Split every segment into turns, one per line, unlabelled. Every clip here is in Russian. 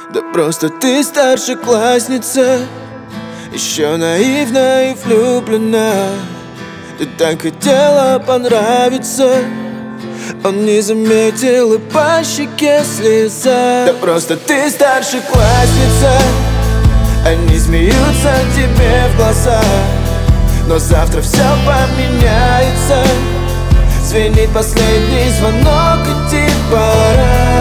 Да просто ты старшеклассница, еще наивна и влюблена. Ты так хотела понравиться, он не заметил и по щеке слеза. Да просто ты старшеклассница, они смеются тебе в глаза, но завтра все поменяется. Звенит последний звонок, идти пора.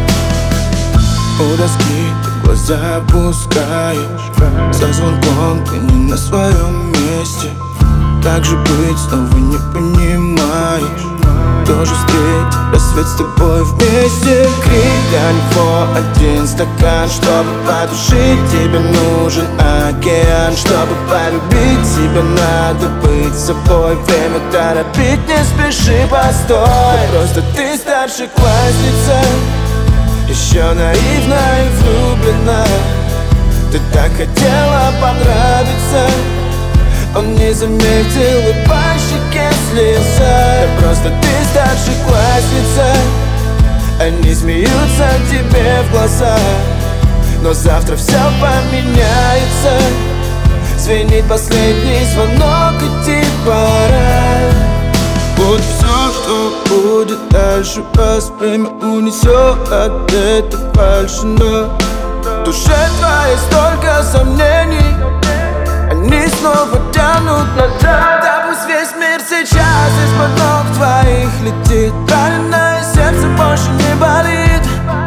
У доски ты глаза опускаешь, за звонком ты не на своем месте. Как же быть, снова не понимаешь? Тоже встретить рассвет с тобой вместе. Крик для него один стакан, чтобы потушить. Тебе нужен океан, чтобы полюбить. Тебе надо быть собой, время торопить, не спеши, постой. Да просто ты старшеклассница, еще наивна и влюблена. Ты так хотела понравиться, он не заметил и по щеке слеза. Да просто ты старшеклассница, они смеются тебе в глаза, но завтра все поменяется. Звенит последний звонок, идти пора. Вот все, что будет дальше, вас время унесет от этой фальши. Но в душе твоей столько сомнений, они снова тянут назад. Да пусть весь мир сейчас из-под ног твоих летит. Раненое сердце больше не болит.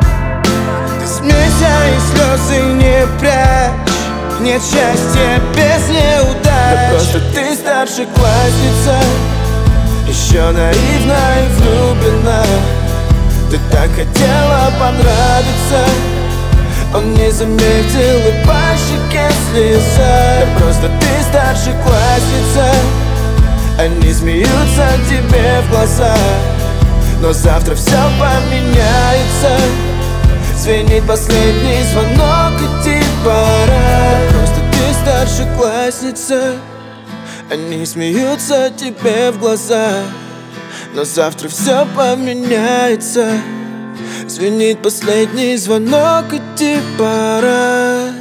Ты смейся и слезы не прячь, нет счастья без неудач. Да просто ты старшеклассница, еще наивна и влюблена. Ты так хотела понравиться, он не заметил и по щеке слеза. Да просто ты старшеклассница, они смеются тебе в глаза, но завтра все поменяется. Звенит последний звонок, идти пора. Да просто ты старшеклассница, они смеются тебе в глаза, но завтра все поменяется. Звенит последний звонок, идти пора.